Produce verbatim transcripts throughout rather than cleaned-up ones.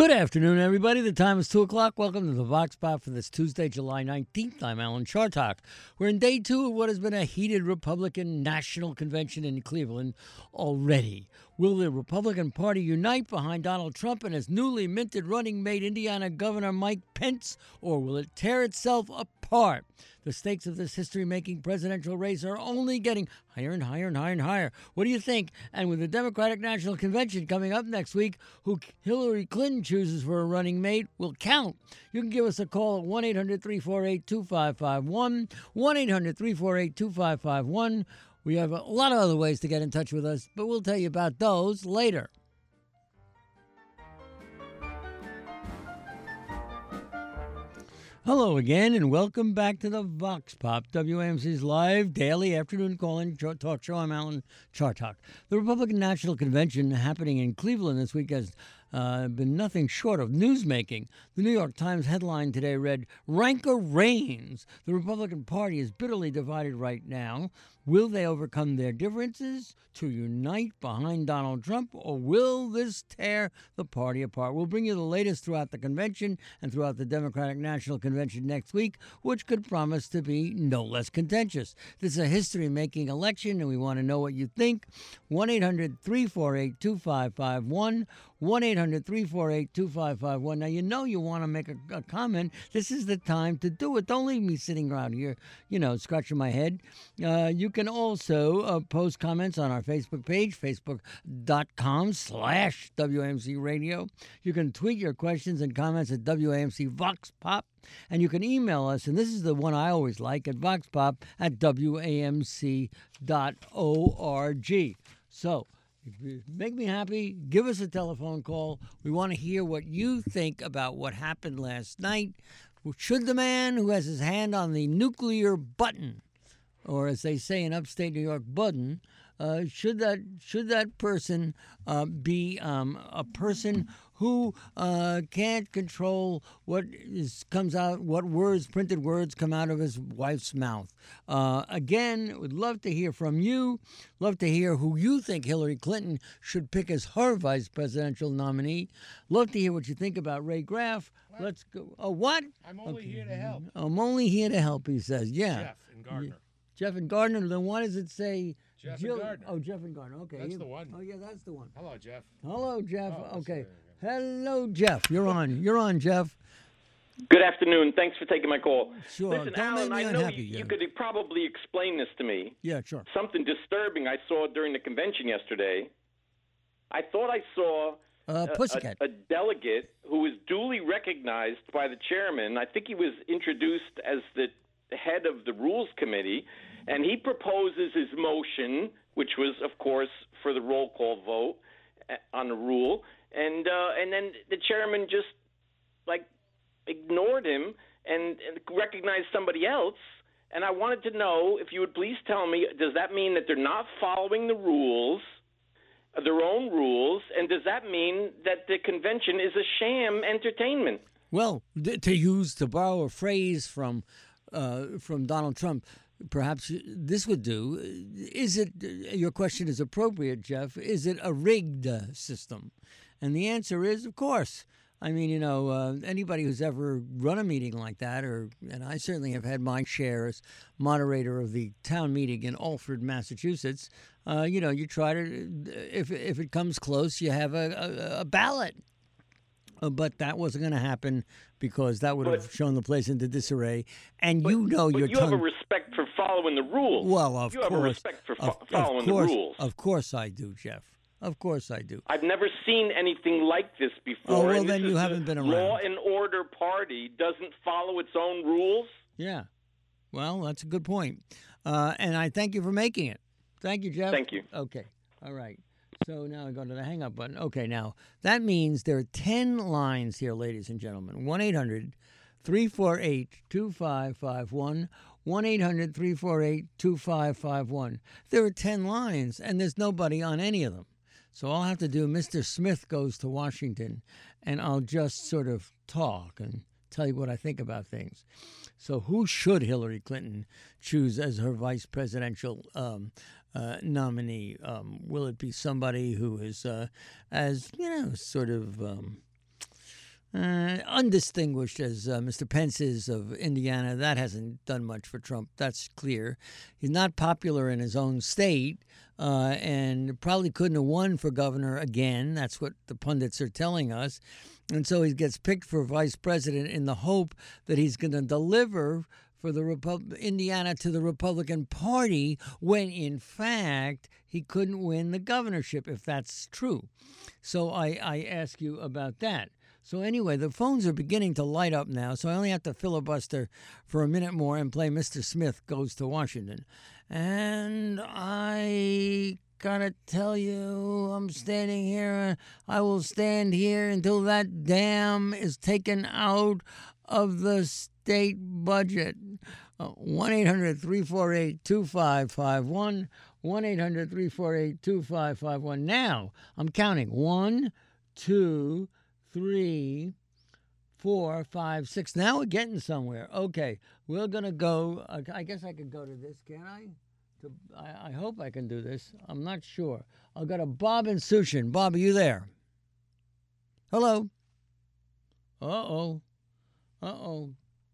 Good afternoon, everybody. The time is two o'clock. Welcome to the Vox Pop for this Tuesday, July nineteenth. I'm Alan Chartok. We're in day two of what has been a heated Republican National Convention in Cleveland already. Will the Republican Party unite behind Donald Trump and his newly minted running mate, Indiana Governor Mike Pence, or will it tear itself apart? The stakes of this history-making presidential race are only getting higher and higher and higher and higher. What do you think? And with the Democratic National Convention coming up next week, who Hillary Clinton chooses for a running mate will count. You can give us a call at one eight hundred three four eight two five five one, one eight hundred three four eight two five five one. We have a lot of other ways to get in touch with us, but we'll tell you about those later. Hello again, and welcome back to the Vox Pop, W A M C's live daily afternoon call-in talk show. I'm Alan Chartok. The Republican National Convention happening in Cleveland this week has uh, been nothing short of newsmaking. The New York Times headline today read, "Rancor reigns. The Republican Party is bitterly divided right now. Will they overcome their differences to unite behind Donald Trump, or will this tear the party apart?" We'll bring you the latest throughout the convention and throughout the Democratic National Convention next week, which could promise to be no less contentious. This is a history-making election, and we want to know what you think. one eight hundred three four eight two five five one, one eight hundred three four eight two five five one. Now, you know you want to make a, a comment. This is the time to do it. Don't leave me sitting around here, you know, scratching my head. Uh, you can also uh, post comments on our Facebook page, facebook.com slash WAMC Radio. You can tweet your questions and comments at W A M C Vox Pop. And you can email us, and this is the one I always like, at voxpop at W A M C dot org. So, if you make me happy, give us a telephone call. We want to hear what you think about what happened last night. Should the man who has his hand on the nuclear button, or as they say in upstate New York, button, uh, should that should that person uh, be um, a person who uh, can't control what is comes out, what words, printed words come out of his wife's mouth? Uh, again, would love to hear from you. Love to hear who you think Hillary Clinton should pick as her vice presidential nominee. Love to hear what you think about Ray Graff. What? Let's go. Oh, what? I'm only okay. here to help. I'm only here to help, he says. Yeah. Jeff and Gardner. Jeff and Gardner. Then why does it say Jeff Jill? and Gardner. Oh, Jeff and Gardner. Okay. That's you, the one. Oh, yeah, that's the one. Hello, Jeff. Hello, Jeff. Oh, okay. sorry. Hello, Jeff. You're on. You're on, Jeff. Good afternoon. Thanks for taking my call. Sure. Listen, Don't Alan, make me I know unhappy. you, yeah. you could probably explain this to me. Yeah, sure. Something disturbing I saw during the convention yesterday. I thought I saw Uh, a, Pussycat. a, a delegate who was duly recognized by the chairman. I think he was introduced as the head of the Rules Committee, and he proposes his motion, which was, of course, for the roll call vote on the rule, and uh, and then the chairman just like ignored him and, and recognized somebody else. And I wanted to know if you would please tell me, does that mean that they're not following the rules, their own rules, and does that mean that the convention is a sham entertainment? Well, th- to use to borrow a phrase from uh, from Donald Trump, perhaps this would do. Is it? Your question is appropriate, Jeff. Is it a rigged uh, system? And the answer is, of course. I mean, you know, uh, anybody who's ever run a meeting like that, or and I certainly have had my share as moderator of the town meeting in Alfred, Massachusetts. Uh, you know, you try to, if if it comes close, you have a, a, a ballot. Uh, but that wasn't going to happen because that would have But- shown the place into disarray. And But, you know but your you tongue. have a respect for following the rules. Well, of you course. have a respect for fo- of, following of course, the rules. Of course I do, Jeff. Of course I do. I've never seen anything like this before. Oh, well, and then this you is haven't the been around. Law and Order Party doesn't follow its own rules. Yeah. Well, that's a good point. Uh, and I thank you for making it. Thank you, Jeff. Thank you. Okay. All right. So now I go to the hang up button. Okay, now that means there are ten lines here, ladies and gentlemen. one eight hundred three four eight two five five one. one eight hundred three four eight two five five one. There are ten lines, and there's nobody on any of them. So I'll have to do Mister Smith Goes to Washington, and I'll just sort of talk and tell you what I think about things. So who should Hillary Clinton choose as her vice presidential um, uh, nominee? Um, will it be somebody who is, uh, as, you know, sort of, um, Uh, undistinguished as uh, Mister Pence is of Indiana, that hasn't done much for Trump. That's clear. He's not popular in his own state uh, and probably couldn't have won for governor again. That's what the pundits are telling us. And so he gets picked for vice president in the hope that he's going to deliver for the Repu- Indiana to the Republican Party when, in fact, he couldn't win the governorship, if that's true. So I, I ask you about that. So anyway, the phones are beginning to light up now, so I only have to filibuster for a minute more and play Mister Smith Goes to Washington. And I gotta tell you, I'm standing here. I will stand here until that dam is taken out of the state budget. one eight hundred three four eight two five five one. one eight hundred three four eight two five five one. Now, I'm counting. One, two, three, four, five, six. Now we're getting somewhere. Okay, we're going to go. Uh, I guess I could go to this, can I? To, I? I hope I can do this. I'm not sure. I'll go to Bob and Sushin. Bob, are you there? Hello? Uh-oh. Uh-oh.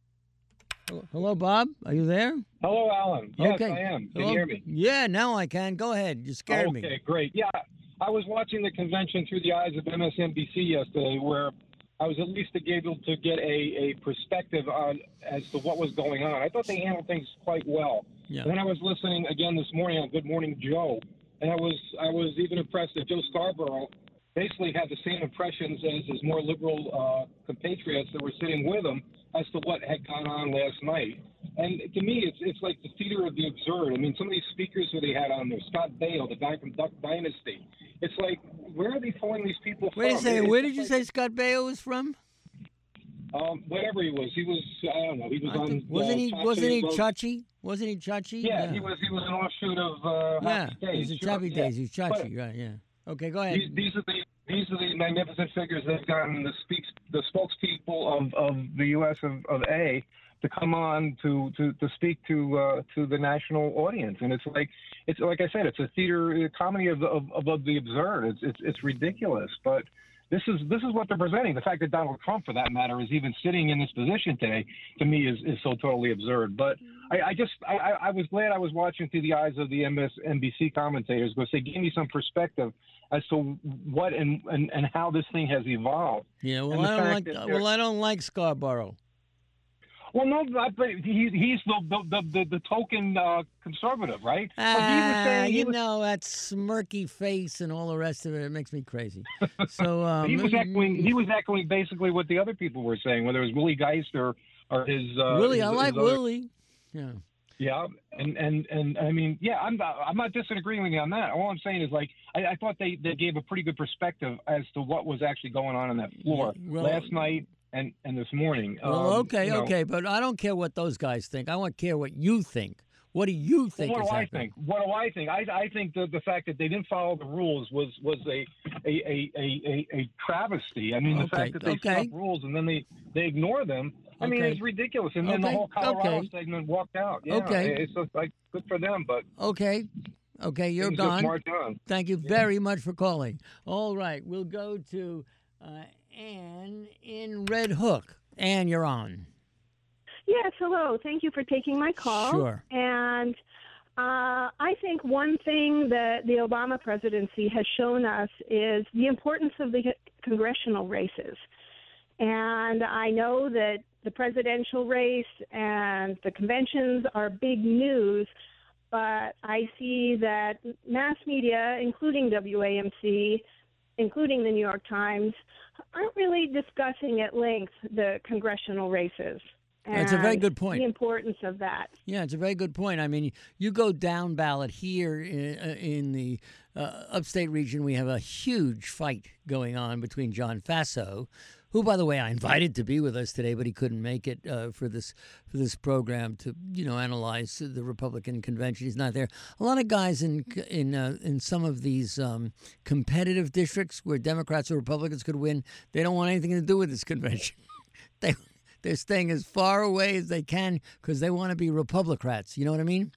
Hello, Bob. Are you there? Hello, Alan. Yes, okay. I am. Can Hello? you hear me? Yeah, now I can. Go ahead. You scared oh, me. Okay, great. Yeah, I was watching the convention through the eyes of M S N B C yesterday, where I was at least able to get a, a perspective on as to what was going on. I thought they handled things quite well. Yeah. And then I was listening again this morning on Good Morning Joe, and I was I was even impressed that Joe Scarborough basically had the same impressions as his more liberal uh, compatriots that were sitting with him as to what had gone on last night. And to me, it's it's like the theater of the absurd. I mean, some of these speakers who they had on there, Scott Baio, the guy from Duck Dynasty, it's like, where are they pulling these people from? Wait a second. It's Where did you like, say Scott Baio was from? Um, whatever he was, he was. I don't know. He was I on. think- wasn't uh, he? Chachi Wasn't he Road. Chachi? Wasn't he Chachi? Yeah, he was. He was an offshoot of uh, Yeah, Happy he's Days. a Sure, Chappy yeah. Days. He's Chachi, right? Yeah. Okay, go ahead. These, these are the these are the magnificent figures that have gotten the speaks the spokespeople of, of the U S of, of A to come on to, to, to speak to uh, to the national audience, and it's like it's like I said, it's a theater a comedy of, of of the absurd. It's it's it's ridiculous, but this is this is what they're presenting. The fact that Donald Trump, for that matter, is even sitting in this position today, to me, is, is so totally absurd. But I, I just I, I was glad I was watching through the eyes of the M S N B C commentators, because they gave me some perspective as to what and, and, and how this thing has evolved. Yeah. Well, And the I don't fact like. that Uh, they're- well, I don't like Scarborough. Well, no, but he, he's the the, the, the token uh, conservative, right? But he was Ah, saying he you was, know that smirky face and all the rest of it. It makes me crazy. So um, he was echoing he was echoing basically what the other people were saying, whether it was Willie Geist or or his. Uh, Willie, his, I like his other- Willie. Yeah. Yeah, and, and, and I mean, yeah, I'm not, I'm not disagreeing with you on that. All I'm saying is, like, I, I thought they, they gave a pretty good perspective as to what was actually going on on that floor Yeah, well- last night and, and this morning. Well, Um, okay, you know, okay, but I don't care what those guys think. I want to care what you think. What do you well, think what is do I happening? think? What do I think? I, I think the, the fact that they didn't follow the rules was was a a, a, a, a, a travesty. I mean, the Okay, fact that they okay. set up rules and then they, they ignore them. I mean, Okay. it's ridiculous. And then the Okay, whole Colorado okay. segment walked out. Yeah, Okay. it's just like good for them, but Okay, okay, you're things just gone. march on. Thank you very much for calling. All right, we'll go to uh, Ann in Red Hook. Ann, you're on. Yes, hello. Thank you for taking my call. Sure. And uh, I think one thing that the Obama presidency has shown us is the importance of the congressional races. And I know that the presidential race and the conventions are big news, but I see that mass media, including W A M C, including the New York Times, aren't really discussing at length the congressional races. That's a very and good point. The importance of that. Yeah, it's a very good point. I mean, you go down ballot here in, uh, in the uh, upstate region, we have a huge fight going on between John Faso, who, by the way, I invited to be with us today, but he couldn't make it uh, for this for this program to, you know, analyze the Republican convention. He's not there. A lot of guys in in uh, in some of these um, competitive districts where Democrats or Republicans could win, they don't want anything to do with this convention. they They're staying as far away as they can because they want to be Republicrats. You know what I mean?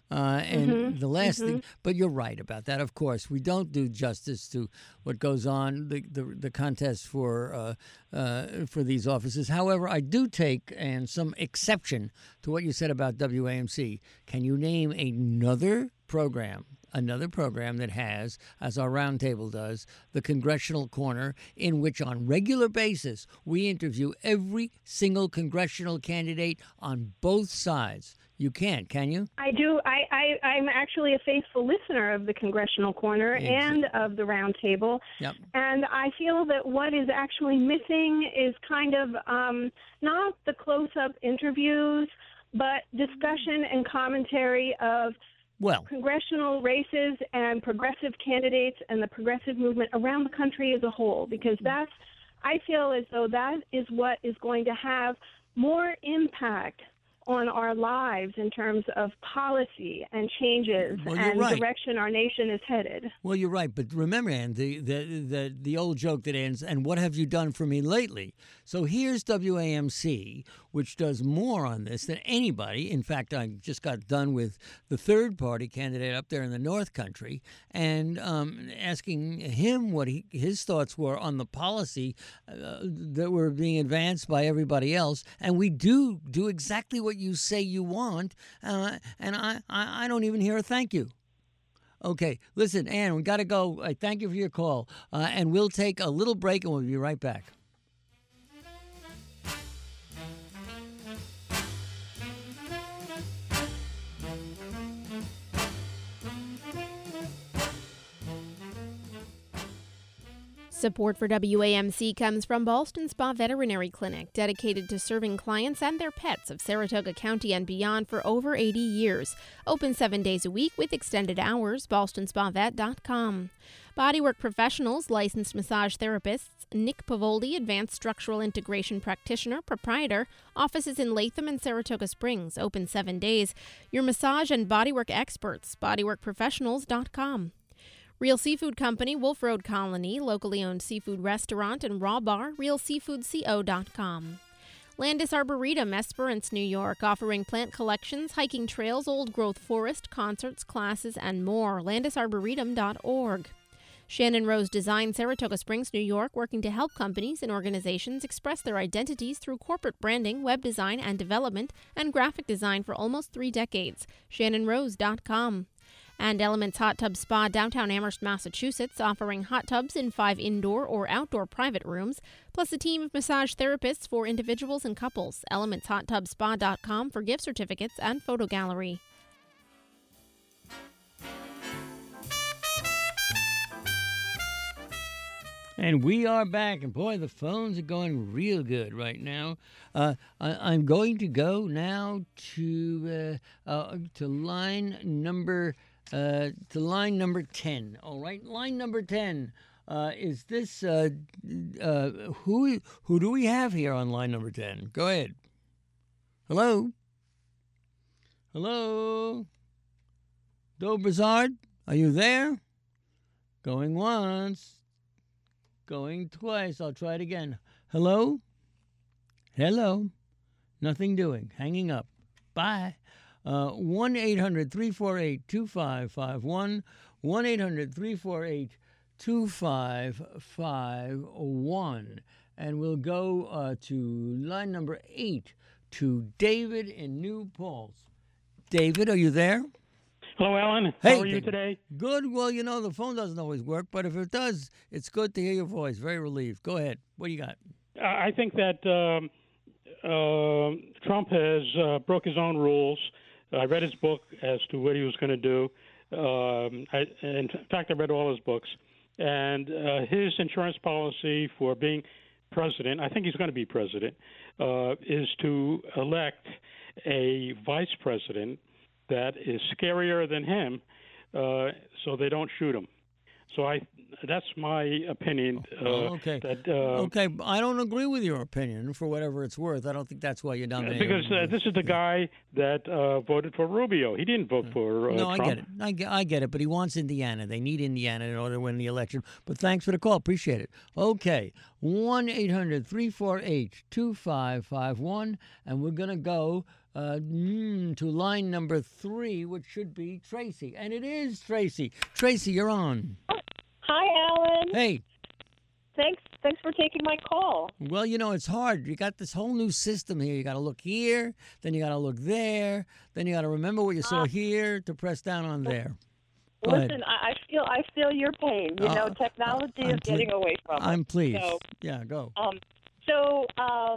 Uh, and Mhm. the last Mhm. thing, but you're right about that. Of course, we don't do justice to what goes on the the, the contest for uh, uh, for these offices. However, I do take and some exception to what you said about W A M C. Can you name another program? Another program that has, as our roundtable does, the Congressional Corner, in which on regular basis we interview every single congressional candidate on both sides. You can't, can you? I do. I, I, I'm actually a faithful listener of the Congressional Corner Exa- and of the Roundtable. Yep. And I feel that what is actually missing is kind of um, not the close-up interviews, but discussion and commentary of Well, congressional races and progressive candidates and the progressive movement around the country as a whole, because that's, I feel as though that is what is going to have more impact on our lives in terms of policy and changes Well, you're and right. direction our nation is headed. well, you're right. But remember, Ann, the, the, the, the old joke that ends, and what have you done for me lately? So here's W A M C, which does more on this than anybody. In fact, I just got done with the third party candidate up there in the North Country and um, asking him what he, his thoughts were on the policy uh, that were being advanced by everybody else. And we do do exactly what you say you want, uh, and I, I, I don't even hear a thank you. Okay, listen, Ann, we got to go. I thank you for your call, uh, and we'll take a little break, and we'll be right back. Support for W A M C comes from Ballston Spa Veterinary Clinic, dedicated to serving clients and their pets of Saratoga County and beyond for over eighty years. Open seven days a week with extended hours, ballston spa vet dot com. Bodywork Professionals, licensed massage therapists, Nick Pavoldi, advanced structural integration practitioner, proprietor, offices in Latham and Saratoga Springs, open seven days. Your massage and bodywork experts, bodywork professionals dot com. Real Seafood Company, Wolf Road Colony, locally owned seafood restaurant and raw bar, real seafood co dot com. Landis Arboretum, Esperance, New York, offering plant collections, hiking trails, old-growth forest, concerts, classes, and more. landis arboretum dot org. Shannon Rose Design, Saratoga Springs, New York, working to help companies and organizations express their identities through corporate branding, web design and development, and graphic design for almost three decades. shannon rose dot com. And Elements Hot Tub Spa, downtown Amherst, Massachusetts, offering hot tubs in five indoor or outdoor private rooms, plus a team of massage therapists for individuals and couples. elements hot tub spa dot com for gift certificates and photo gallery. And we are back, and boy, the phones are going real good right now. Uh, I, I'm going to go now to uh, uh, to line number uh, to line number ten. All right, line number ten. Uh, is this uh, uh, who who do we have here on line number ten? Go ahead. Hello. Hello. Do Brazard, are you there? Going once. Going twice. I'll try it again. Hello? Hello? Nothing doing. Hanging up. Bye. Uh, one eight hundred three four eight two five five one. one eight hundred three four eight two five five one. And we'll go uh, to line number eight to David in New Paltz. David, are you there? Hello, Alan. Hey, How are you David. today? Good. Well, you know, the phone doesn't always work, but if it does, it's good to hear your voice. Very relieved. Go ahead. What do you got? I I think that um, uh, Trump has uh, broke his own rules. I read his book as to what he was going to do. Um, I, in fact, I read all his books. And uh, his insurance policy for being president, I think he's going to be president, uh, is to elect a vice president that is scarier than him, uh, so they don't shoot him. So I, that's my opinion. Uh, Oh, okay. That, uh, Okay, I don't agree with your opinion for whatever it's worth. I don't think that's why you're nominated. because uh, this is the guy that uh, voted for Rubio. He didn't vote for uh, No, I Trump. get it. I get, I get it, but he wants Indiana. They need Indiana in order to win the election. But thanks for the call. Appreciate it. Okay, one eight hundred three four eight two five five one, and we're going to go uh, mm, to line number three, which should be Tracy. And it is Tracy. Tracy, you're on. Hi, Alan. Hey. Thanks Thanks for taking my call. Well, you know, it's hard. You got this whole new system here. You got to look here, then you got to look there, then you got to remember what you saw uh, here to press down on there. Go listen, ahead. I, I feel I feel your pain. You uh, know, technology uh, is ple- getting away from us. I'm pleased. So, yeah, go. Um, so um,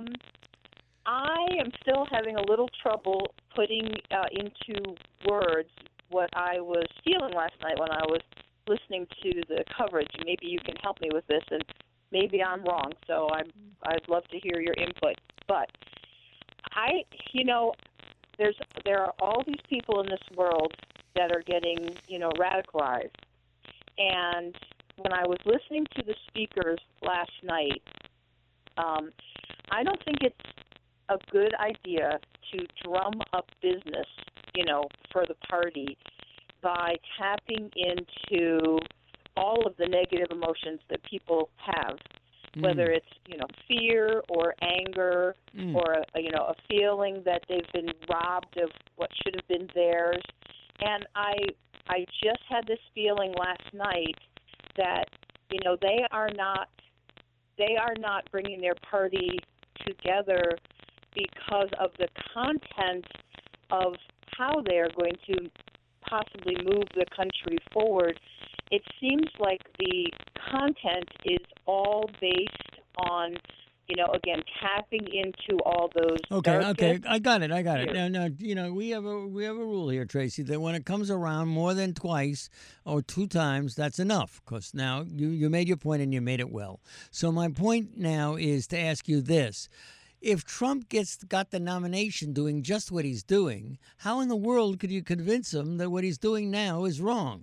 I am still having a little trouble putting uh, into words what I was feeling last night when I was listening to the coverage. Maybe you can help me with this, and maybe I'm wrong, so I'm, I'd love to hear your input. But I, you know, there's there are all these people in this world that are getting, you know, radicalized. And when I was listening to the speakers last night, um, I don't think it's a good idea to drum up business, you know, for the party by tapping into all of the negative emotions that people have, mm. whether it's, you know, fear or anger mm. or, a, you know, a feeling that they've been robbed of what should have been theirs. And I I just had this feeling last night that, you know, they are not they are not bringing their party together because of the content of how they are going to possibly move the country forward. It seems like the content is all based on, you know, again, tapping into all those. Okay, okay, I got it, I got it. Now, now, you know, we have a we have a rule here, Tracy, that when it comes around more than twice or two times, that's enough. Because now you you made your point and you made it well. So my point now is to ask you this: if Trump gets got the nomination doing just what he's doing, how in the world could you convince him that what he's doing now is wrong?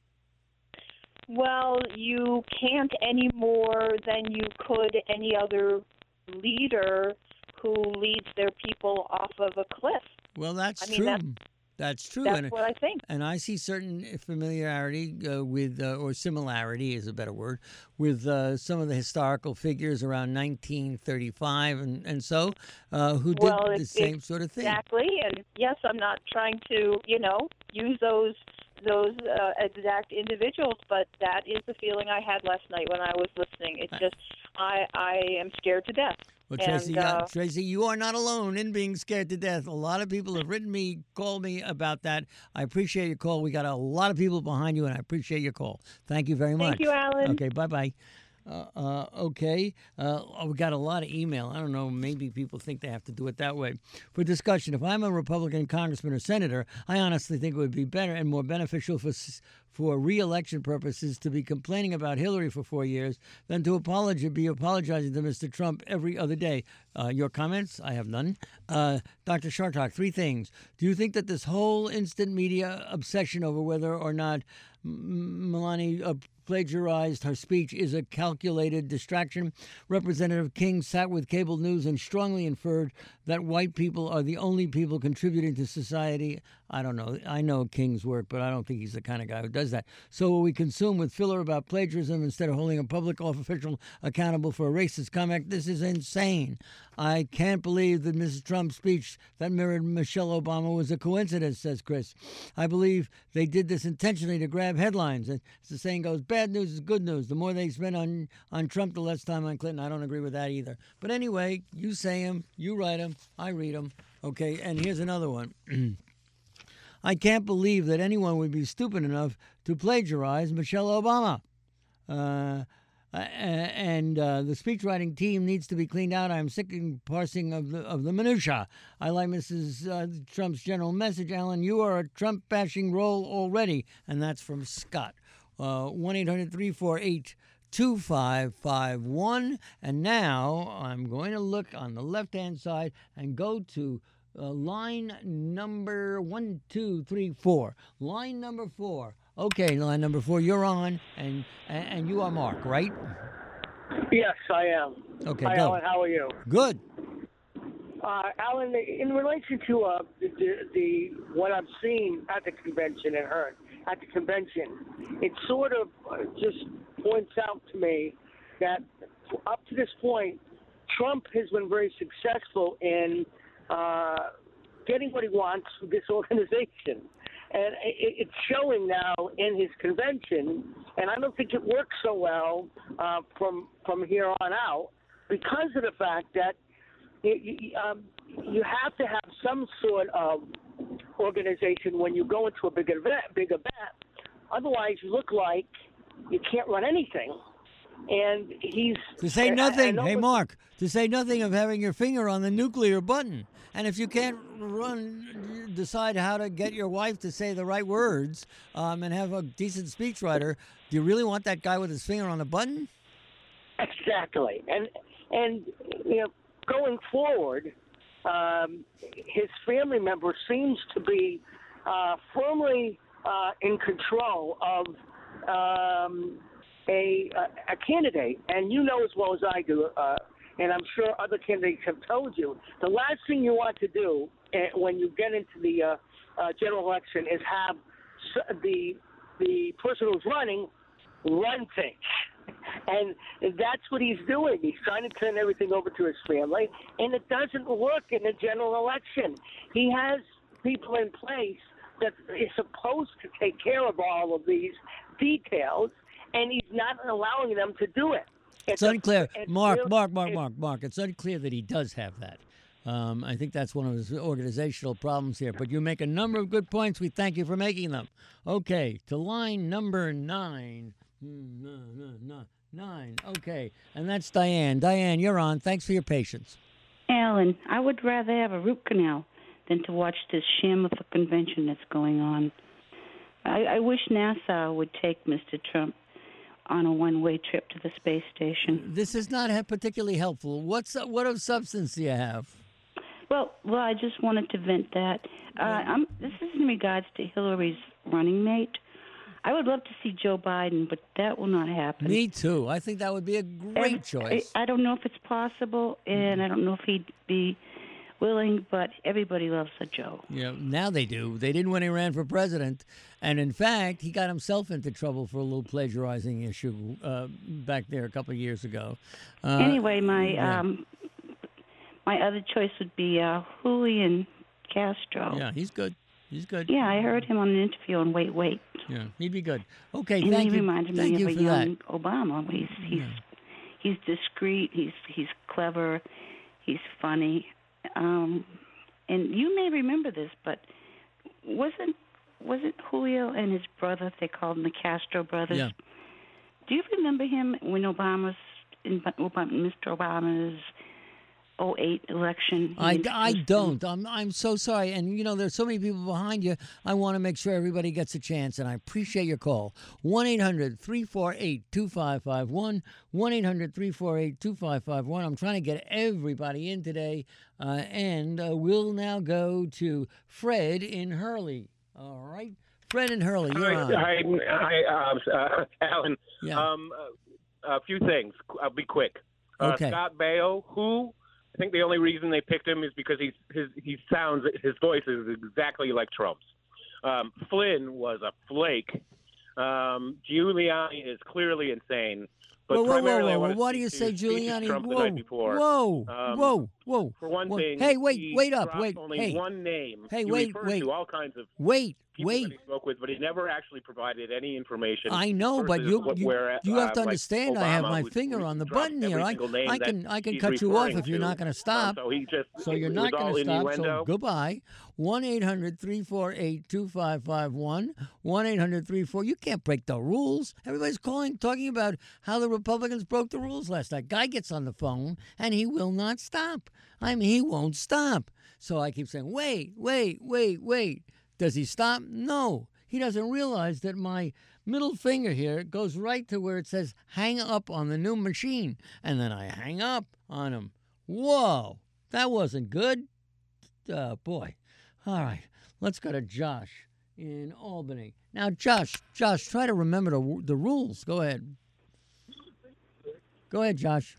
Well, you can't any more than you could any other leader who leads their people off of a cliff. Well, that's I mean, true. That's, that's true. That's and, what I think. And I see certain familiarity uh, with, uh, or similarity is a better word, with uh, some of the historical figures around nineteen thirty-five and, and so, uh, who did well, the it, same it, sort of thing. Exactly. And yes, I'm not trying to, you know, use those those uh, exact individuals, but that is the feeling I had last night when I was listening. It's just, I I am scared to death. Well, Tracy, and, uh, Tracy, you are not alone in being scared to death. A lot of people have written me, called me about that. I appreciate your call. We got a lot of people behind you, and I appreciate your call. Thank you very much. Thank you, Alan. Okay, bye-bye. Uh, uh, okay, uh, we got a lot of email. I don't know, maybe people think they have to do it that way. For discussion, if I'm a Republican congressman or senator, I honestly think it would be better and more beneficial for for re-election purposes to be complaining about Hillary for four years than to apologize, be apologizing to Mister Trump every other day. Uh, your comments? I have none. Uh, Doctor Chartok, three things. Do you think that this whole instant media obsession over whether or not M- Melania uh, plagiarized her speech is a calculated distraction? Representative King sat with cable news and strongly inferred that white people are the only people contributing to society. I don't know. I know King's work, but I don't think he's the kind of guy who does that. So we consume with filler about plagiarism instead of holding a public official accountable for a racist comment. This is insane. I can't believe that Missus Trump's speech that mirrored Michelle Obama was a coincidence, says Chris. I believe they did this intentionally to grab headlines. And as the saying goes, bad news is good news. The more they spend on, on Trump, the less time on Clinton. I don't agree with that either. But anyway, you say them, you write them, I read them. Okay, and here's another one. I can't believe that anyone would be stupid enough to plagiarize Michelle Obama. Uh, and uh, the speechwriting team needs to be cleaned out. I'm sick of parsing of the of the minutia. I like Missus Uh, Trump's general message. Alan, you are a Trump-bashing role already. And that's from Scott. one eight hundred three four eight two five five one. And now I'm going to look on the left-hand side and go to Uh, line number one, two, three, four. Line number four. Okay, line number four. You're on, and and, and you are Mark, right? Yes, I am. Okay, Hi, go. Alan. How are you? Good. Uh, Alan, in relation to uh, the, the what I've seen at the convention and heard at the convention, it sort of just points out to me that up to this point, Trump has been very successful in Uh, getting what he wants through this organization. And it, it's showing now in his convention, and I don't think it works so well uh, from from here on out because of the fact that you, you, um, you have to have some sort of organization when you go into a big event. Big event. Otherwise, you look like you can't run anything. And he's to say nothing. I, I hey, what, Mark, to say nothing of having your finger on the nuclear button. And if you can't run, decide how to get your wife to say the right words um, and have a decent speechwriter, do you really want that guy with his finger on the button? Exactly. And and you know, going forward, um, his family member seems to be uh, firmly uh, in control of um, a, a a candidate. And you know as well as I do. Uh, And I'm sure other candidates have told you, the last thing you want to do uh, when you get into the uh, uh, general election is have the the person who's running run things. And that's what he's doing. He's trying to turn everything over to his family, and it doesn't work in the general election. He has people in place that is supposed to take care of all of these details, and he's not allowing them to do it. It's unclear. It's Mark, real, Mark, Mark, Mark, Mark. It's unclear that he does have that. Um, I think that's one of his organizational problems here. But you make a number of good points. We thank you for making them. Okay, to line number nine. Nine. Okay, and that's Diane. Diane, you're on. Thanks for your patience. Alan, I would rather have a root canal than to watch this sham of a convention that's going on. I, I wish NASA would take Mister Trump on a one-way trip to the space station. This is not particularly helpful. What's what of substance do you have? Well, well, I just wanted to vent that. Uh, I'm, this is in regards to Hillary's running mate. I would love to see Joe Biden, but that will not happen. Me too. I think that would be a great and choice. I, I don't know if it's possible, and mm-hmm. I don't know if he'd be willing, but everybody loves a Joe. Yeah, now they do. They didn't when he ran for president. And in fact, he got himself into trouble for a little plagiarizing issue uh, back there a couple of years ago. Uh, anyway, my yeah. um, my other choice would be uh, Julian Castro. Yeah, he's good. He's good. Yeah, I heard him on an interview on Wait, Wait. Yeah, he'd be good. Okay, and thank he you. reminded thank me you of a for young that. Obama. He's he's yeah. he's discreet. He's he's clever. He's funny. Um, and you may remember this, but wasn't wasn't Julio and his brother? They called them the Castro brothers. Yeah. Do you remember him when Obama's in Mister Obama's oh eight election? I, I don't. I'm I'm so sorry. And, you know, there's so many people behind you. I want to make sure everybody gets a chance, and I appreciate your call. one eight hundred three four eight two five five one. one eight hundred three four eight two five five one. I'm trying to get everybody in today. Uh, and uh, we'll now go to Fred in Hurley. All right. Fred in Hurley, you're on. Hi, hi, uh, uh, Alan. Yeah. Um, a few things. I'll be quick. Uh, Okay. Scott Baio, who I think the only reason they picked him is because he's his he sounds his voice is exactly like Trump's. Um, Flynn was a flake. Um, Giuliani is clearly insane. But whoa, whoa, whoa, primarily I whoa, want whoa. to What do you speak say, to- speak to Giuliani? Trump the Whoa, night before. whoa, Um, whoa, whoa. For one whoa. thing, hey, wait, he wait up, dropped wait, only hey, one name. hey, he wait, referred wait, to all kinds of wait, people wait. that he spoke with, but he never actually provided any information. I know, but versus you what- you, where, you have uh, to like understand. I have Obama, my who- finger who on the dropped button every here. I, single name I that can I can he's cut you off referring if you're to. not going to Um, stop. so he just So you're it not was all going to stop. So innuendo. goodbye. one eight hundred three four eight two five five one. one eight hundred three four. You can't break the rules. Everybody's calling, talking about how the Republicans broke the rules last night. Guy gets on the phone and he will not stop. I mean, he won't stop. So I keep saying, wait, wait, wait, wait. Does he stop? No. He doesn't realize that my middle finger here goes right to where it says hang up on the new machine. And then I hang up on him. Whoa, that wasn't good. Oh, boy. All right, let's go to Josh in Albany. Now, Josh, Josh, try to remember the, the rules. Go ahead. Go ahead, Josh.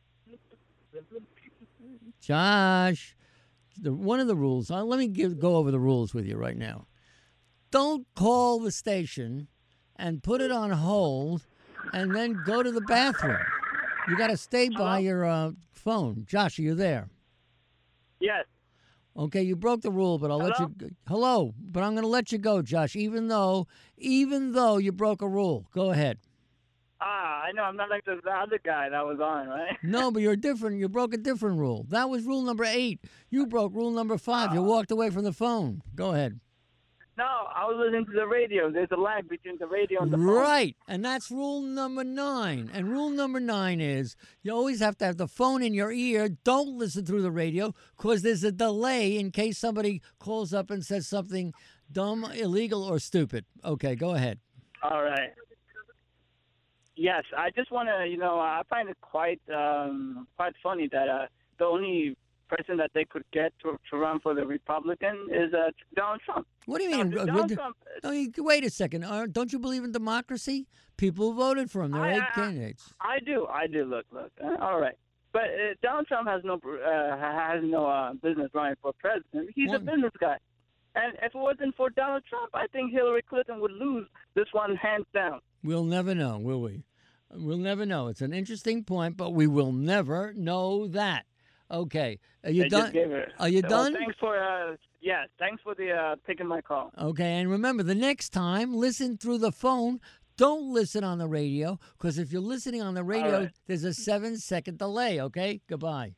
Josh, the, one of the rules, uh, let me give, go over the rules with you right now. Don't call the station and put it on hold and then go to the bathroom. You got to stay by your uh, phone. Josh, are you there? Yes. Okay, you broke the rule, but I'll Hello? let you go. Hello, but I'm going to let you go, Josh, even though, even though you broke a rule. Go ahead. Ah, I know. I'm not like the, the other guy that was on, right? No, but you're different. You broke a different rule. That was rule number eight. You broke rule number five. You walked away from the phone. Go ahead. No, I was listening to the radio. There's a lag between the radio and the phone. Right, and that's rule number nine. And rule number nine is you always have to have the phone in your ear. Don't listen through the radio because there's a delay in case somebody calls up and says something dumb, illegal, or stupid. Okay, go ahead. All right. Yes, I just want to, you know, I find it quite, um, quite funny that uh, the only person that they could get to, to run for the Republican is uh, Donald Trump. What do you mean? Now, uh, Donald uh, Trump, no, you, wait a second. Uh, don't you believe in democracy? People voted for him. There are I- eight I- candidates. I do, I do. Look, look. Uh, all right, but uh, Donald Trump has no uh, has no uh, business running for president. He's What? a business guy, and if it wasn't for Donald Trump, I think Hillary Clinton would lose this one hands down. We'll never know, will we? We'll never know. It's an interesting point, but we will never know that. Okay, are you They done? just gave it. Are you So, done? Thanks for uh, yeah, thanks for the uh, taking my call. Okay, and remember, the next time, listen through the phone. Don't listen on the radio, because if you're listening on the radio, right. there's a seven-second delay, okay? Goodbye.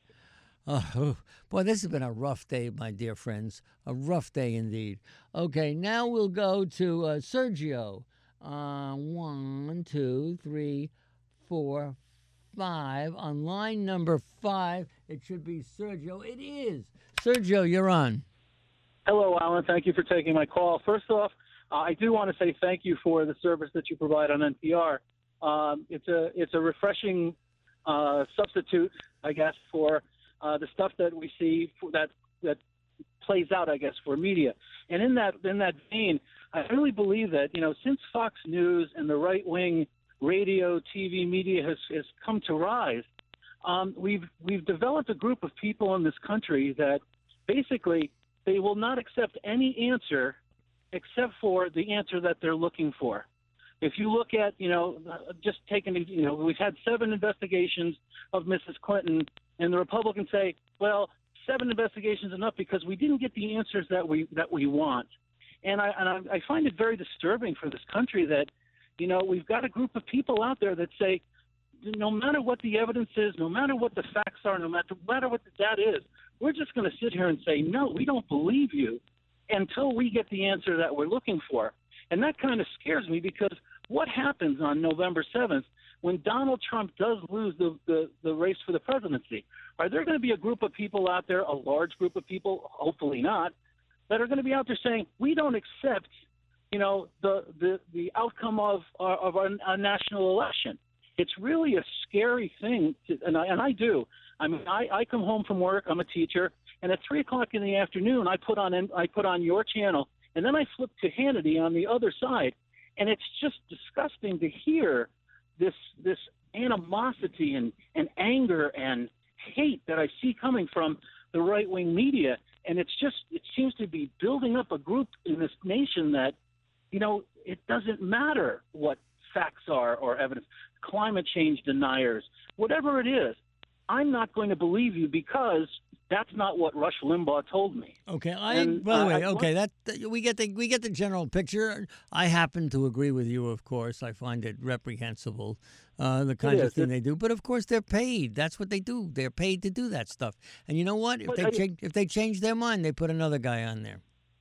Oh, boy, this has been a rough day, my dear friends. A rough day indeed. Okay, now we'll go to uh, Sergio. Uh, one, two, three, four, five. On line number five, it should be Sergio. It is. Sergio, you're on. Hello, Alan. Thank you for taking my call. First off, uh, I do want to say thank you for the service that you provide on N P R. Um, it's a it's a refreshing uh, substitute, I guess, for uh, the stuff that we see for that that plays out, I guess, for media. And in that in that vein, I really believe that you know since Fox News and the right wing radio, T V media has has come to rise, um, we've we've developed a group of people in this country that basically they will not accept any answer except for the answer that they're looking for. If you look at, you know, just taking, you know, we've had seven investigations of Missus Clinton, and the Republicans say, well, seven investigations enough because we didn't get the answers that we that we want. And I and I, I find it very disturbing for this country that, you know, we've got a group of people out there that say, no matter what the evidence is, no matter what the facts are, no matter, no matter what the data is, we're just going to sit here and say, no, we don't believe you until we get the answer that we're looking for. And that kind of scares me because what happens on November seventh when Donald Trump does lose the, the, the race for the presidency? Are there going to be a group of people out there, a large group of people, hopefully not, that are going to be out there saying, we don't accept, you know, the, the, the outcome of, uh, of a, a national election? It's really a scary thing, to, and, I, and I do. I mean, I, I come home from work. I'm a teacher, and at three o'clock in the afternoon, I put on I put on your channel, and then I flip to Hannity on the other side, and it's just disgusting to hear this this animosity and, and anger and hate that I see coming from the right wing media, and it's just it seems to be building up a group in this nation that, you know, it doesn't matter what facts are or evidence, climate change deniers, whatever it is. I'm not going to believe you because that's not what Rush Limbaugh told me. Okay, I And, by the uh, way, I- okay, that, that we get the we get the general picture. I happen to agree with you, of course. I find it reprehensible, uh, the kinds of is. thing It- they do. But of course, they're paid. That's what they do. They're paid to do that stuff. And you know what? If But they I- change if they change their mind, they put another guy on there.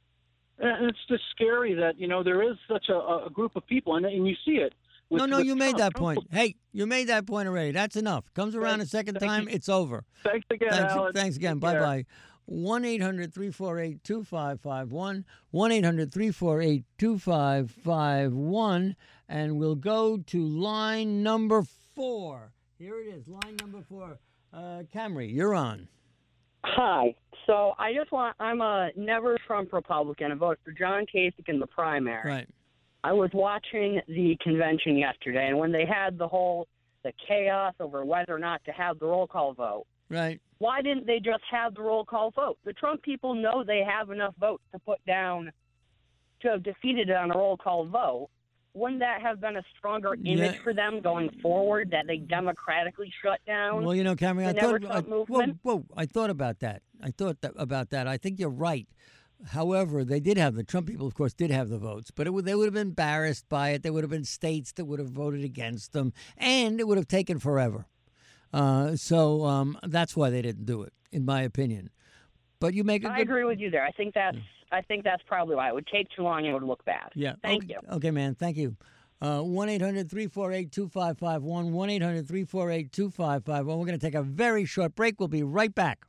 And it's just scary that, you know, there is such a, a group of people, and, and you see it. With, no, no, with you made Trump. that Trump point. Hey, you made that point already. That's enough. Comes around a second thank time, you. it's over. Thanks again, Thanks, Alan. thanks again. Take Bye care. bye. one eight hundred three four eight two five five one. one eight hundred three four eight two five five one. And we'll go to line number four. Here it is, line number four. Uh, Camry, you're on. Hi. So I just want, I'm a never Trump Republican. I voted for John Kasich in the primary. Right. I was watching the convention yesterday, and when they had the whole, the chaos over whether or not to have the roll call vote, Right. why didn't they just have the roll call vote? The Trump people know they have enough votes to put down, to have defeated it on a roll call vote. Wouldn't that have been a stronger image Yeah. for them going forward that they democratically shut down Well, you know, Camry, the I Never thought, I, Trump whoa, movement? whoa, I thought about that. I thought that, about that. I think you're right. However, they did have the Trump people, of course, did have the votes, but it would, they would have been embarrassed by it. There would have been states that would have voted against them, and it would have taken forever. Uh, so um, that's why they didn't do it, in my opinion. But you make a I good... agree with you there. I think that's I think that's probably why it would take too long and it would look bad. Yeah. Thank okay, you. Okay, man. Thank you. Uh, one eight hundred three four eight two five five one, one eight hundred three four eight two five five one. We're going to take a very short break. We'll be right back.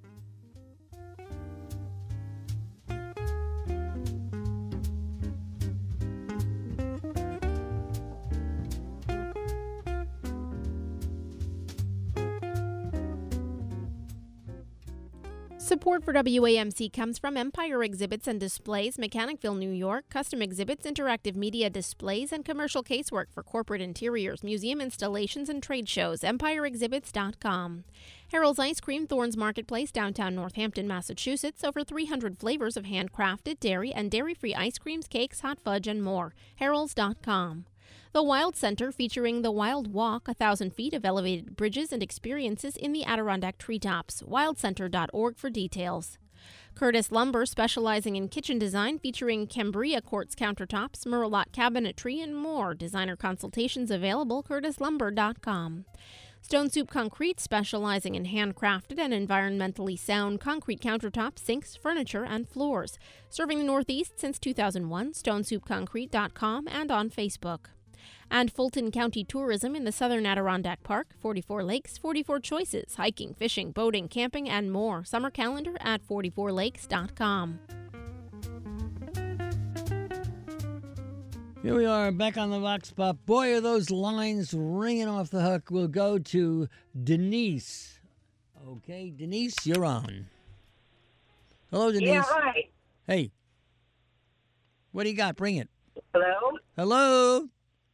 Support for W A M C comes from Empire Exhibits and Displays, Mechanicville, New York, custom exhibits, interactive media displays, and commercial casework for corporate interiors, museum installations, and trade shows. empire exhibits dot com. Harold's Ice Cream, Thorns Marketplace, downtown Northampton, Massachusetts. Over three hundred flavors of handcrafted, dairy, and dairy-free ice creams, cakes, hot fudge, and more. harolds dot com. The Wild Center, featuring the Wild Walk, a thousand feet of elevated bridges and experiences in the Adirondack treetops. wild center dot org for details. Curtis Lumber, specializing in kitchen design, featuring Cambria quartz countertops, Muralot cabinetry, and more. Designer consultations available, curtis lumber dot com. Stone Soup Concrete, specializing in handcrafted and environmentally sound concrete countertops, sinks, furniture, and floors. Serving the Northeast since two thousand one, stone soup concrete dot com and on Facebook. And Fulton County Tourism in the Southern Adirondack Park, forty-four lakes, forty-four choices, hiking, fishing, boating, camping, and more. Summer calendar at forty-four lakes dot com. Here we are back on the Vox Pop. Boy, are those lines ringing off the hook. We'll go to Denise. Okay, Denise, you're on. Hello, Denise. Yeah, hi. Hey. What do you got? Bring it. Hello? Hello?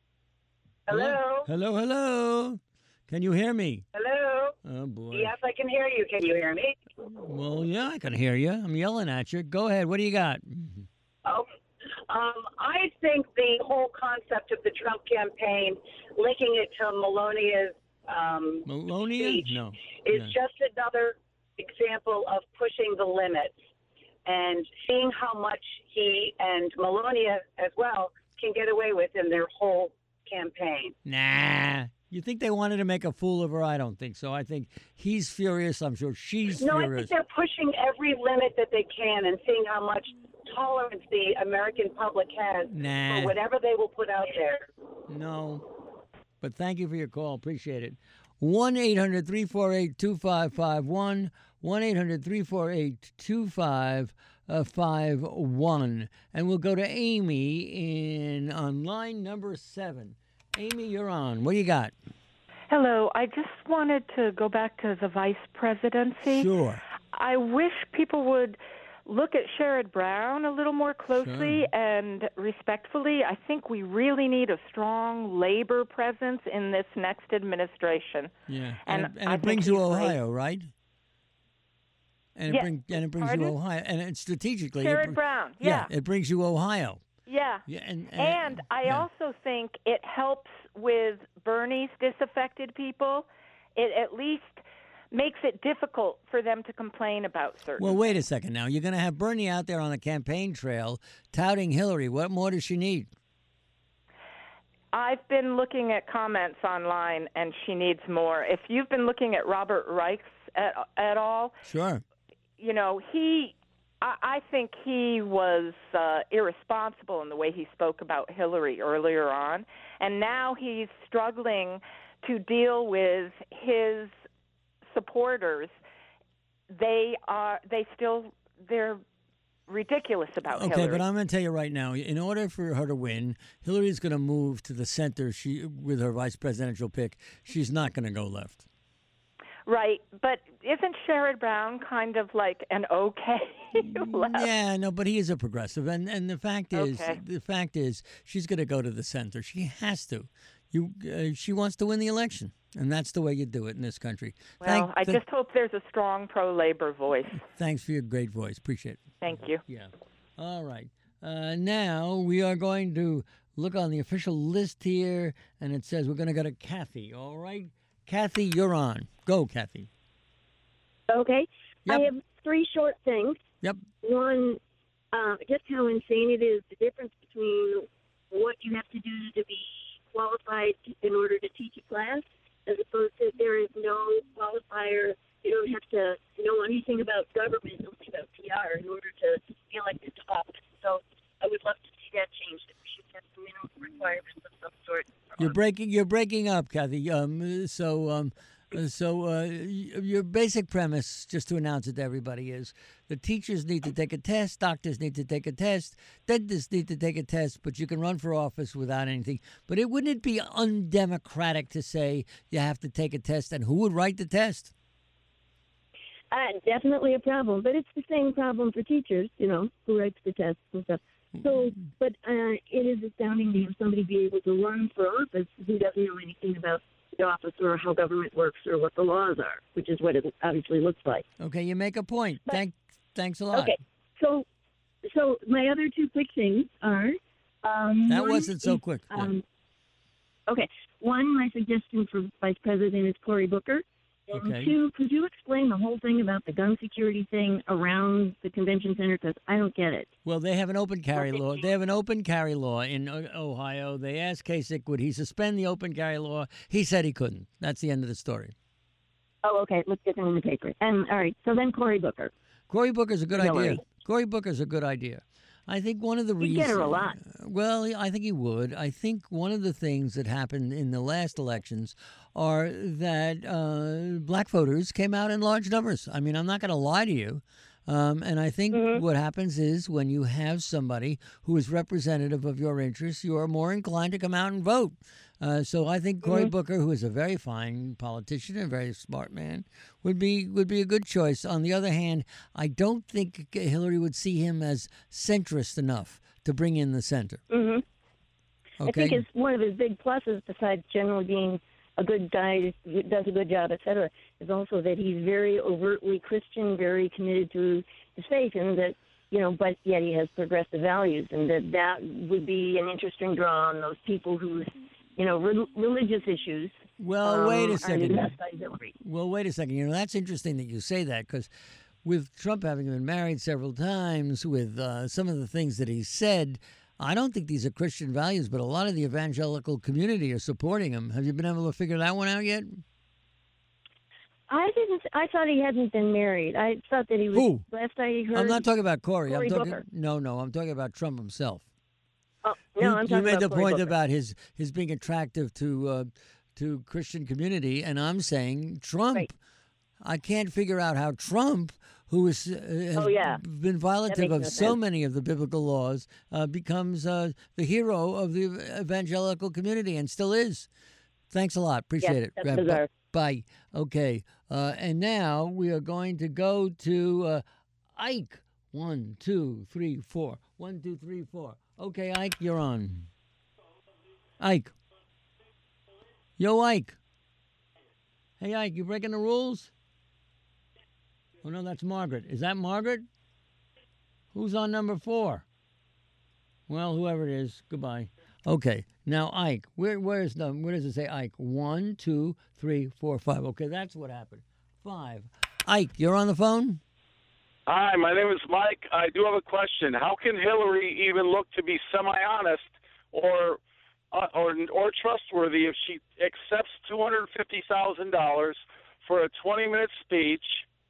Hello? Hello, hello. Can you hear me? Hello? Oh, boy. Yes, I can hear you. Can you hear me? Well, yeah, I can hear you. I'm yelling at you. Go ahead. What do you got? Oh, um, I think the whole concept of the Trump campaign, linking it to Melania's um, Melonia? speech, No. is no. just another example of pushing the limits and seeing how much he and Melania as well can get away with in their whole campaign. Nah. You think they wanted to make a fool of her? I don't think so. I think he's furious. I'm sure she's no, furious. I think they're pushing every limit that they can and seeing how much tolerance the American public has Nah. for whatever they will put out there. No. But thank you for your call. Appreciate it. one eight hundred three four eight two five five one. one eight hundred three four eight two five five one. And we'll go to Amy in on line number seven. Amy, you're on. What do you got? Hello. I just wanted to go back to the vice presidency. Sure. I wish people would look at Sherrod Brown a little more closely Sure. and respectfully. I think we really need a strong labor presence in this next administration. Yeah. And And, it, and I it brings think you he's great. Ohio, right? And it, Yes. bring, and it brings Pardon? you Ohio. And it, strategically. it Sherrod br- Brown, Yeah, yeah. it brings you Ohio. Yeah. Yeah, and, and, And I yeah. also think it helps with Bernie's disaffected people. It at least makes it difficult for them to complain about certain. Well, wait a second now. You're going to have Bernie out there on the campaign trail touting Hillary. What more does she need? I've been looking at comments online, and she needs more. If you've been looking at Robert Reichs at, at all, Sure. you know, he, I, I think he was uh, irresponsible in the way he spoke about Hillary earlier on, and now he's struggling to deal with his supporters. They are, they still, they're ridiculous about Okay, Hillary. but I'm going to tell you right now, in order for her to win, Hillary's going to move to the center she with her vice presidential pick. She's not going to go left. Right, but isn't Sherrod Brown kind of like an okay left? Yeah, no, but he is a progressive, and and the fact is, Okay. the fact is, she's going to go to the center. She has to. You, uh, she wants to win the election, and that's the way you do it in this country. Well, Thank- I th- just hope there's a strong pro-labor voice. Thanks for your great voice. Appreciate it. Thank you. Yeah. All right. Uh, now we are going to look on the official list here, and it says we're going to go to Kathy. All right, Kathy, you're on. Go, Kathy. Okay. Yep. I have three short things. Yep. One, uh, just how insane it is, the difference between what you have to do to be qualified in order to teach a class, as opposed to there is no qualifier. You don't have to know anything about government, nothing about P R in order to be elected to office. So I would love to see that changed. That we should have some minimum requirements of some sort. You're breaking. You're breaking up, Kathy. Um, so, um, so uh, y- your basic premise, just to announce it to everybody, is the teachers need to take a test, doctors need to take a test, dentists need to take a test, but you can run for office without anything. But it wouldn't it be undemocratic to say you have to take a test, and who would write the test? Uh, definitely a problem, but it's the same problem for teachers, you know, who writes the tests and stuff. So, but uh, it is astounding to have somebody be able to run for office who doesn't know anything about the office or how government works or what the laws are, which is what it obviously looks like. Okay, you make a point. Thank, thanks a lot. Okay, so, so my other two quick things are. Um, That one wasn't so is, quick. Yeah. Um, okay, one, my suggestion for Vice President is Cory Booker. And Okay. two, could you explain the whole thing about the gun security thing around the convention center? Because I don't get it. Well, they have an open carry law. They have an open carry law in O- Ohio. They asked Kasich, would he suspend the open carry law? He said he couldn't. That's the end of the story. Oh, okay. Let's get them in the paper. And all right. So then Cory Booker. Cory Booker's a good Hillary. idea. Cory Booker's a good idea. I think one of the He'd reasons. get her a lot. Well, I think he would. I think one of the things that happened in the last elections are that uh, black voters came out in large numbers. I mean, I'm not going to lie to you. Um, and I think Mm-hmm. what happens is when you have somebody who is representative of your interests, you are more inclined to come out and vote. Uh, so I think Cory Mm-hmm. Booker, who is a very fine politician and a very smart man, would be would be a good choice. On the other hand, I don't think Hillary would see him as centrist enough to bring in the center. Mm-hmm. I Okay. think it's one of his big pluses, besides generally being a good guy, who does a good job, et cetera, is also that he's very overtly Christian, very committed to his faith, and that, you know, but yet he has progressive values, and that that would be an interesting draw on those people whose, you know, re- religious issues. Well, um, wait a are second. the best by Hillary. Well, wait a second. You know, that's interesting that you say that because with Trump having been married several times, with uh, some of the things that he said, I don't think these are Christian values, but a lot of the evangelical community are supporting him. Have you been able to figure that one out yet? I didn't. I thought he hadn't been married. I thought that he was. Who? Last I heard. I'm not talking about Cory. Cory I'm talking. Booker. No, no. I'm talking about Trump himself. Oh, no, you, I'm you talking made about the Cory point Booker. about his his being attractive to uh, to Christian community, and I'm saying Trump. Right. I can't figure out how Trump, who is uh, has Oh, yeah. been That violative makes of no so sense. many of the biblical laws, uh, becomes uh, the hero of the evangelical community, and still is. Thanks a lot. Appreciate Yes, it. that's Uh, bu- bizarre. Bye. Okay. Uh, and now we are going to go to uh, Ike. One, two, three, four. One, two, three, four. Okay, Ike, you're on. Ike. Yo, Ike. Hey, Ike, you breaking the rules? Oh, no, that's Margaret. Is that Margaret? Who's on number four? Well, whoever it is, goodbye. Okay, now Ike. Where, where's the? Where does it say Ike? One, two, three, four, five. Okay, that's what happened. Five. Ike, you're on the phone. Hi, my name is Mike. I do have a question. How can Hillary even look to be semi-honest or uh, or or trustworthy if she accepts two hundred fifty thousand dollars for a twenty-minute speech?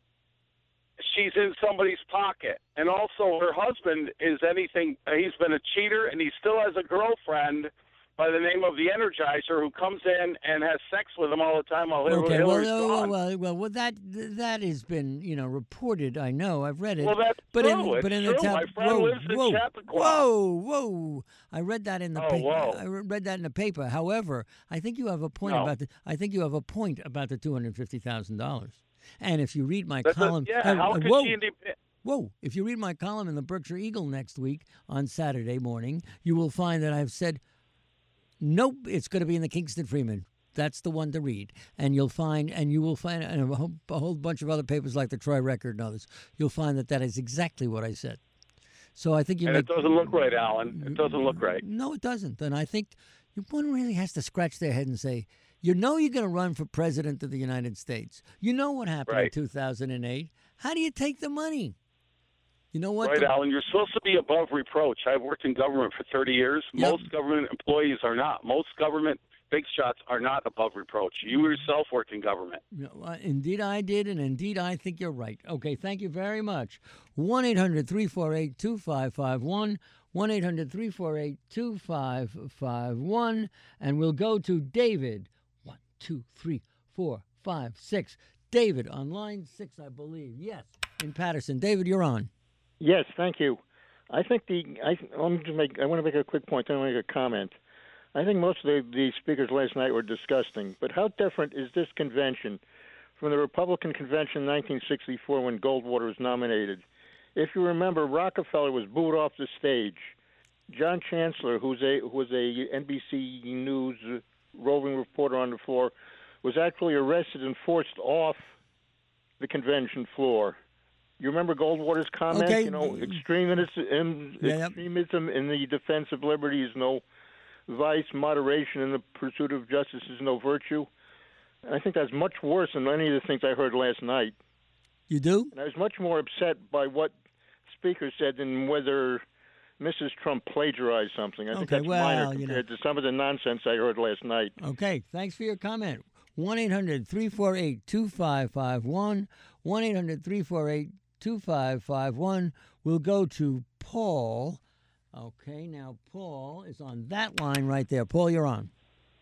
She's in somebody's pocket, and also her husband is anything. He's been a cheater, and he still has a girlfriend by the name of the Energizer who comes in and has sex with him all the time while Okay, Hillary's well, well, gone. well, well, well, that that has been, you know, reported. I know, I've read it. Well, that's but true. in It's but in true. the tab- My friend whoa, lives in whoa, Chappaqua. whoa, whoa! I read that in the Oh, paper. whoa. I re- read that in the paper. However, I think you have a point No. about the. I think you have a point about the two hundred fifty thousand dollars. And if you read my That's a- column, yeah, uh, how uh, could whoa, she indep- whoa! If you read my column in the Berkshire Eagle next week on Saturday morning, you will find that I've said, nope, it's going to be in the Kingston Freeman. That's the one to read, and you'll find, and you will find, and a whole, a whole bunch of other papers like the Troy Record and others. You'll find that that is exactly what I said. So I think you and make. it doesn't look right, Alan. It doesn't look right. No, it doesn't. And I think one really has to scratch their head and say, you know you're going to run for president of the United States. You know what happened Right. in two thousand eight. How do you take the money? You know what? Right, the- Alan. You're supposed to be above reproach. I've worked in government for thirty years. Yep. Most government employees are not. Most government big shots are not above reproach. You yourself work in government. No, uh, indeed, I did, and indeed, I think you're right. Okay, thank you very much. one eight hundred three four eight two five five one. one eight hundred three four eight two five five one. And we'll go to David. One, two, three, four, five, six. David on line six, I believe. Yes, in Patterson. David, you're on. Yes, thank you. I think the I, I want to make I want to make a quick point. Then I'll make a comment. I think most of the, the speakers last night were disgusting. But how different is this convention from the Republican convention in nineteen sixty-four when Goldwater was nominated? If you remember, Rockefeller was booed off the stage. John Chancellor, who's a who was a N B C News roving reporter on the floor, was actually arrested and forced off the convention floor. You remember Goldwater's comment? Okay. You know, extremism, Yeah, extremism in the defense of liberty is no vice, moderation in the pursuit of justice is no virtue. And I think that's much worse than any of the things I heard last night. You do? And I was much more upset by what speaker said than whether Missus Trump plagiarized something. I think Okay, that's well, minor you know. compared to some of the nonsense I heard last night. Okay, thanks for your comment. one eight hundred three four eight two five five one. one eight hundred three four eight two five five one. We'll go to Paul. Okay, now Paul is on that line right there. Paul, you're on.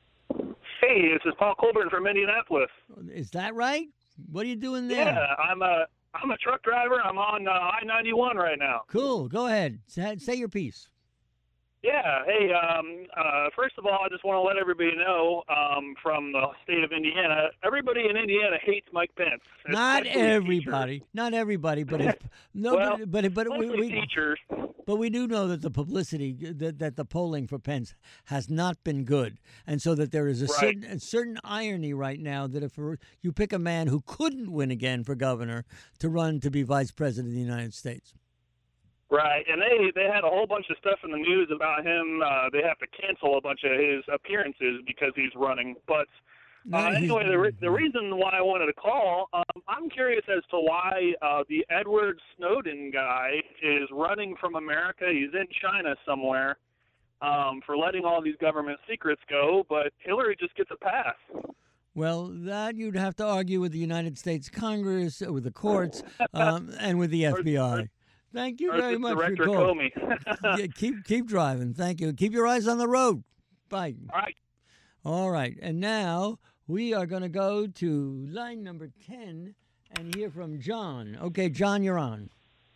Hey, this is Paul Colburn from Indianapolis. Is that right? What are you doing there? Yeah, I'm a I'm a truck driver. I'm on uh, I ninety-one right now. Cool. Go ahead. Say, say your piece. Yeah. Hey, um, uh, first of all, I just want to let everybody know um, from the state of Indiana, everybody in Indiana hates Mike Pence. Not especially everybody. Not everybody, but if, no, Well, but but, but we, mostly we teachers. But we do know that the publicity, that, that the polling for Pence has not been good, and so that there is a Right. certain a certain irony right now that if you pick a man who couldn't win again for governor to run to be vice president of the United States. Right, and they they had a whole bunch of stuff in the news about him. Uh, they have to cancel a bunch of his appearances because he's running. But No, uh, he's- anyway, the re- the reason why I wanted to call, um, I'm curious as to why uh, the Edward Snowden guy is running from America. He's in China somewhere um, for letting all these government secrets go, but Hillary just gets a pass. Well, that you'd have to argue with the United States Congress, uh, with the courts, um, and with the F B I. Thank you or very the much for Director your call. Comey. Yeah, keep keep driving. Thank you. Keep your eyes on the road. Bye. All right. All right. And now we are going to go to line number ten and hear from John. Okay, John, you're on.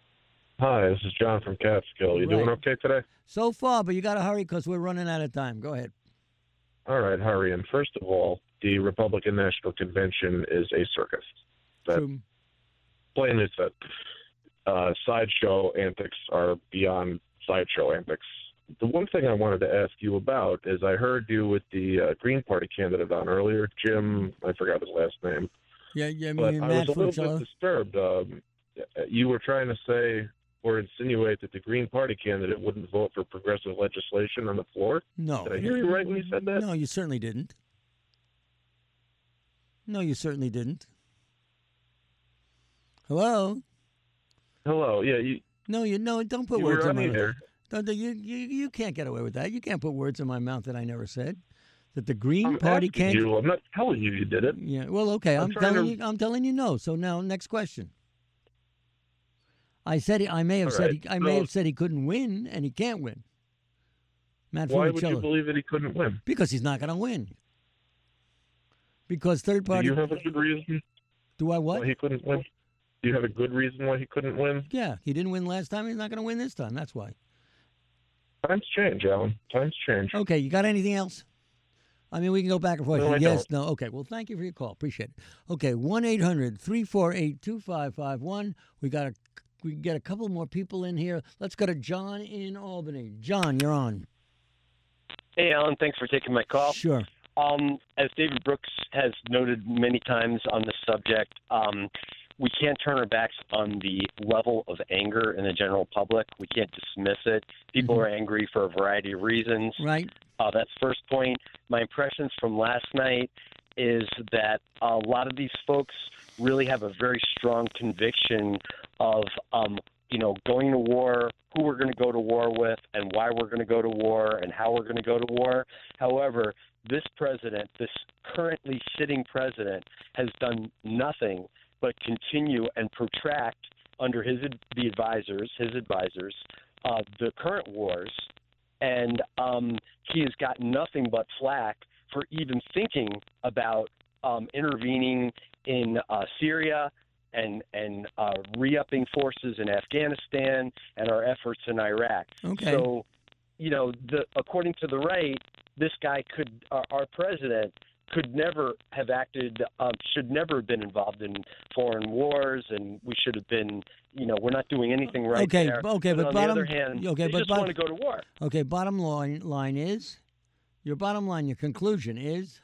Hi, this is John from Catskill. You doing Right. okay today? So far, but you got to hurry because we're running out of time. Go ahead. All right, hurry. And first of all, the Republican National Convention is a circus. That True. plainly said. Uh, sideshow antics are beyond sideshow antics. The one thing I wanted to ask you about is I heard you with the uh, Green Party candidate on earlier, Jim, I forgot his last name. Yeah, yeah, I But mean, I Matt was a little Fuccello. bit disturbed. Um, you were trying to say or insinuate that the Green Party candidate wouldn't vote for progressive legislation on the floor? No. Did I hear you right when you said that? No, you certainly didn't. No, you certainly didn't. Hello? Hello, yeah. You, No, you no, don't put You words were in my on mouth. either. Don't, you, you, you can't get away with that. You can't put words in my mouth that I never said. That the Green I'm Party asking can't. you. I'm not telling you you did it. Yeah. Well, okay. I'm I'm, trying telling to- you. I'm telling you no. So now, next question. I said he, I may have All said right, he, I may so- have said he couldn't win, and he can't win. Matt Why would you Fuccello. believe that he couldn't win? Because he's not going to win. Because third Do party. you have a good reason Do I what? why he couldn't win? Do you have a good reason why he couldn't win? Yeah, he didn't win last time. He's not going to win this time. That's why. Times change, Alan. Times change. Okay, you got anything else? I mean, we can go back and forth. No, I yes, no. Okay, well, thank you for your call. Appreciate it. Okay, one eight hundred three four eight two five five one. We got a, we can get a couple more people in here. Let's go to John in Albany. John, you're on. Hey, Alan. Thanks for taking my call. Sure. Um, as David Brooks has noted many times on this subject, um, we can't turn our backs on the level of anger in the general public. We can't dismiss it. People Mhm. are angry for a variety of reasons. Right. Uh, that's first point. My impressions from last night is that a lot of these folks really have a very strong conviction of, um, you know, going to war, who we're going to go to war with, and why we're going to go to war, and how we're going to go to war. However, this president, this currently sitting president, has done nothing but continue and protract under his the advisors, his advisors, uh, the current wars, and um, he has got nothing but flack for even thinking about um, intervening in uh, Syria and and uh, re-upping forces in Afghanistan and our efforts in Iraq. Okay. So, you know, the according to the right, this guy could, our, our president could never have acted, um, should never have been involved in foreign wars, and we should have been, you know, we're not doing anything right Okay, there. okay, but on bottom- the other hand, okay, they but just bot- want to go to war. Okay, bottom line, line is, your bottom line, your conclusion is?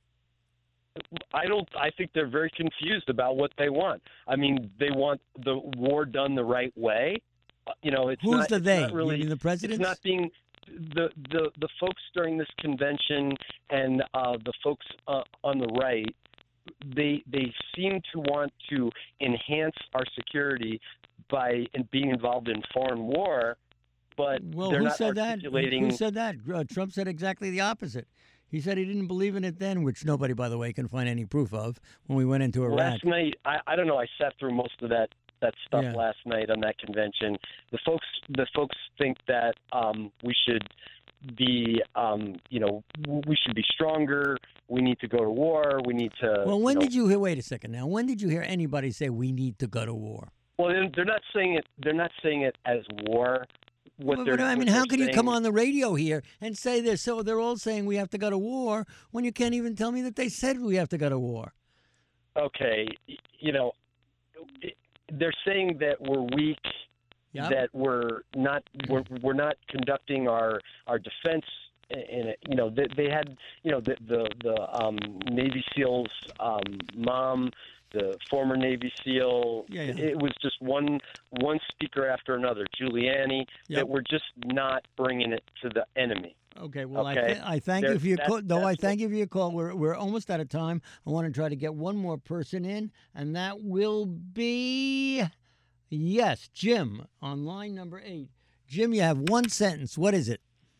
I don't. I think they're very confused about what they want. I mean, they want the war done the right way. Uh, You know, it's Who's not, the it's they? not really You mean the presidents? It's not being the the the folks during this convention and uh, the folks uh, on the right. They they seem to want to enhance our security by in being involved in foreign war, but Well, they're who not said that? articulating. Who said that? Uh, Trump said exactly the opposite. He said he didn't believe in it then, which nobody, by the way, can find any proof of when we went into Iraq. Last night, I, I don't know. I sat through most of that that stuff Yeah. last night on that convention. The folks, the folks think that um, we should be, um, you know, w- we should be stronger. We need to go to war. We need to. Well, when you know, did you hear? Wait a second now. When did you hear anybody say we need to go to war? Well, they're- they're not saying it. They're not saying it as war. What But, they're, but, I mean, what how they're can you come saying- on the radio here and say this? So they're all saying we have to go to war when you can't even tell me that they said we have to go to war. Okay, y- you know, it- they're saying that we're weak, Yep. that we're not we're, we're not conducting our our defense. In it, you know, they, they had, you know, the the, the um, Navy SEALs um, mom, the former Navy SEAL. Yeah, yeah. It was just one one speaker after another, Giuliani, Yep. that we're just not bringing it to the enemy. Okay, well, Okay. I, th- I thank There- you for your that's- call. Though I that's thank you for your call. We're we're almost out of time. I want to try to get one more person in, and that will be yes, Jim on line number eight. Jim, you have one sentence. What is it?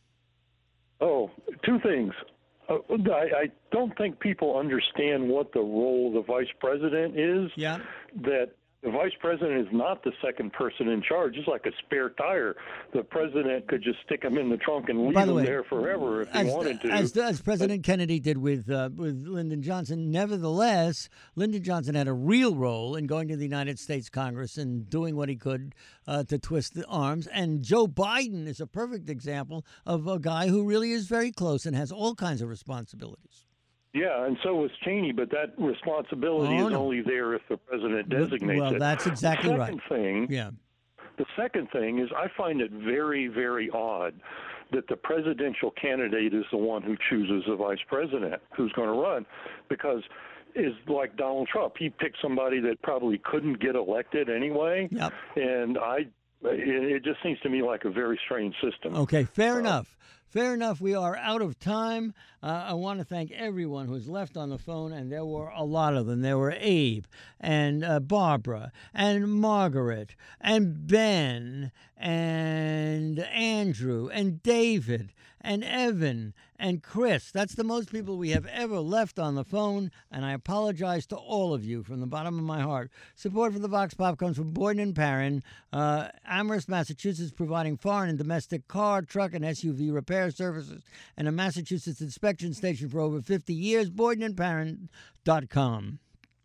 Oh, two things. Uh, I, I don't think people understand what the role of the vice president is. Yeah. That the vice president is not the second person in charge. It's like a spare tire. The president could just stick him in the trunk and leave By the him way, there forever if he as, wanted to. As, as President Kennedy did with uh, with Lyndon Johnson. Nevertheless, Lyndon Johnson had a real role in going to the United States Congress and doing what he could uh, to twist the arms. And Joe Biden is a perfect example of a guy who really is very close and has all kinds of responsibilities. Yeah, and so was Cheney, but that responsibility Oh, is no. only there if the president designates well, it. that's exactly the right. second Thing, Yeah. The second thing is I find it very, very odd that the presidential candidate is the one who chooses the vice president who's going to run, because is like Donald Trump. He picked somebody that probably couldn't get elected anyway. Yep. And I, it, it just seems to me like a very strange system. Okay, fair enough. Fair enough. We are out of time. Uh, I want to thank everyone who's left on the phone, and there were a lot of them. There were Abe and uh, Barbara and Margaret and Ben and Andrew and David and Evan and Chris. That's the most people we have ever left on the phone, and I apologize to all of you from the bottom of my heart. Support for the Vox Pop comes from Boyden and Perrin, uh, Amherst, Massachusetts, providing foreign and domestic car, truck, and S U V repair services, and a Massachusetts inspection station for over fifty years, Boyden and Perrin dot com.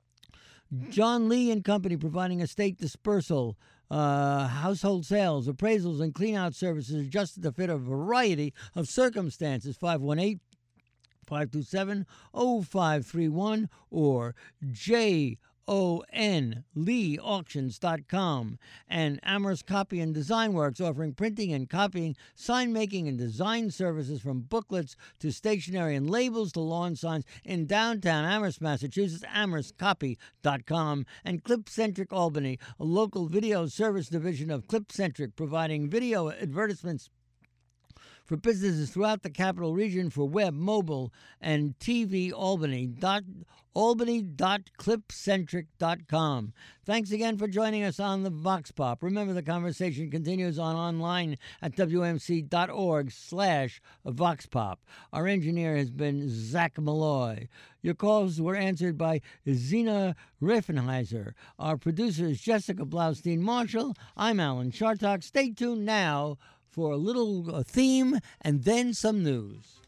John Lee and Company providing estate dispersal, uh, household sales, appraisals, and clean-out services adjusted to fit a variety of circumstances. five one eight, five two seven, oh five three one or J O N, Lee Auctions dot com, and Amherst Copy and Design Works, offering printing and copying, sign making, and design services from booklets to stationery and labels to lawn signs in downtown Amherst, Massachusetts, Amherst Copy dot com, and Clipcentric Albany, a local video service division of Clipcentric, providing video advertisements for businesses throughout the capital region for web, mobile, and T V. Albany. Dot, albany dot clipcentric dot com. Thanks again for joining us on the Vox Pop. Remember, the conversation continues on online at W M C dot org slash Vox Pop. Our engineer has been Zach Malloy. Your calls were answered by Zena Riffenheiser. Our producer is Jessica Blaustein-Marshall. I'm Alan Chartock. Stay tuned now for a little uh, theme and then some news.